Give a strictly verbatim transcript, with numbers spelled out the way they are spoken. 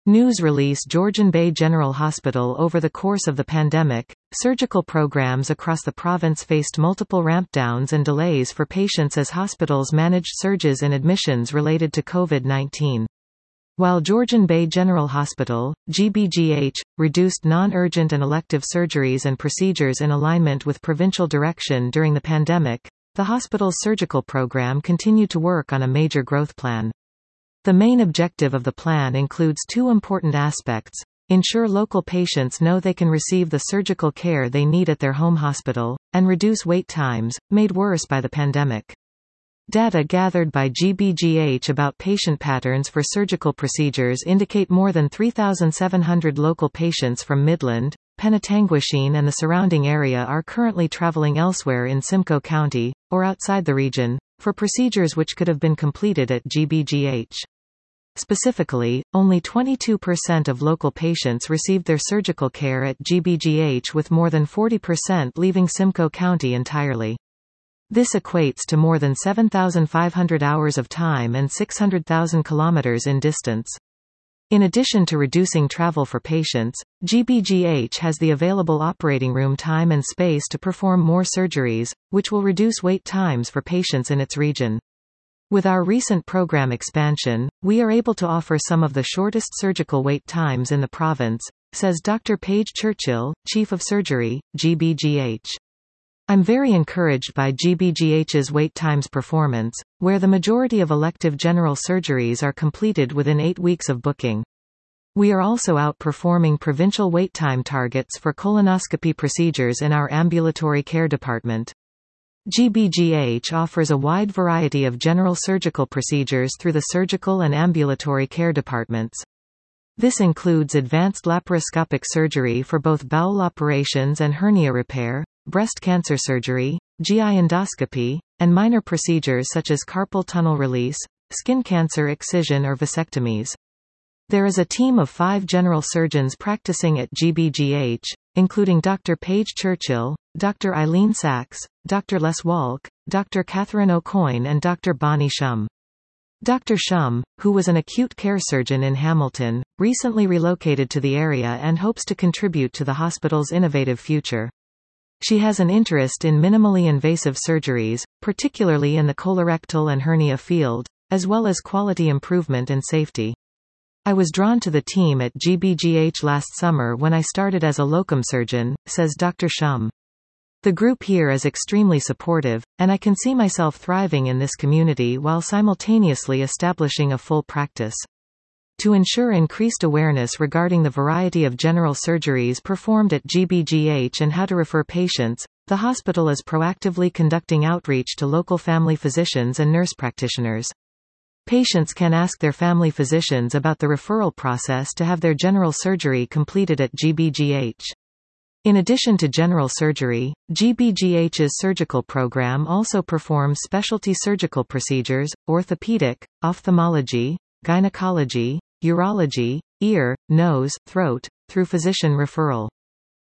News release Georgian Bay General Hospital. Over the course of the pandemic, surgical programs across the province faced multiple ramp-downs and delays for patients as hospitals managed surges in admissions related to COVID nineteen. While Georgian Bay General Hospital, G B G H, reduced non-urgent and elective surgeries and procedures in alignment with provincial direction during the pandemic, the hospital's surgical program continued to work on a major growth plan. The main objective of the plan includes two important aspects: ensure local patients know they can receive the surgical care they need at their home hospital, and reduce wait times, made worse by the pandemic. Data gathered by G B G H about patient patterns for surgical procedures indicate more than three thousand seven hundred local patients from Midland, Penetanguishene and the surrounding area are currently traveling elsewhere in Simcoe County, or outside the region, for procedures which could have been completed at G B G H. Specifically, only twenty-two percent of local patients received their surgical care at G B G H, with more than forty percent leaving Simcoe County entirely. This equates to more than seven thousand five hundred hours of time and six hundred thousand kilometers in distance. In addition to reducing travel for patients, G B G H has the available operating room time and space to perform more surgeries, which will reduce wait times for patients in its region. With our recent program expansion, we are able to offer some of the shortest surgical wait times in the province, says Doctor Paige Churchill, Chief of Surgery, G B G H. I'm very encouraged by G B G H's wait times performance, where the majority of elective general surgeries are completed within eight weeks of booking. We are also outperforming provincial wait time targets for colonoscopy procedures in our ambulatory care department. G B G H offers a wide variety of general surgical procedures through the surgical and ambulatory care departments. This includes advanced laparoscopic surgery for both bowel operations and hernia repair, breast cancer surgery, G I endoscopy, and minor procedures such as carpal tunnel release, skin cancer excision or vasectomies. There is a team of five general surgeons practicing at G B G H, including Doctor Paige Churchill, Doctor Eileen Sachs, Doctor Les Walk, Doctor Catherine O'Coin and Doctor Bonnie Shum. Doctor Shum, who was an acute care surgeon in Hamilton, recently relocated to the area and hopes to contribute to the hospital's innovative future. She has an interest in minimally invasive surgeries, particularly in the colorectal and hernia field, as well as quality improvement and safety. I was drawn to the team at G B G H last summer when I started as a locum surgeon, says Doctor Shum. The group here is extremely supportive, and I can see myself thriving in this community while simultaneously establishing a full practice. To ensure increased awareness regarding the variety of general surgeries performed at G B G H and how to refer patients, the hospital is proactively conducting outreach to local family physicians and nurse practitioners. Patients can ask their family physicians about the referral process to have their general surgery completed at G B G H. In addition to general surgery, G B G H's surgical program also performs specialty surgical procedures, orthopedic, ophthalmology, gynecology, urology, ear, nose, throat, through physician referral.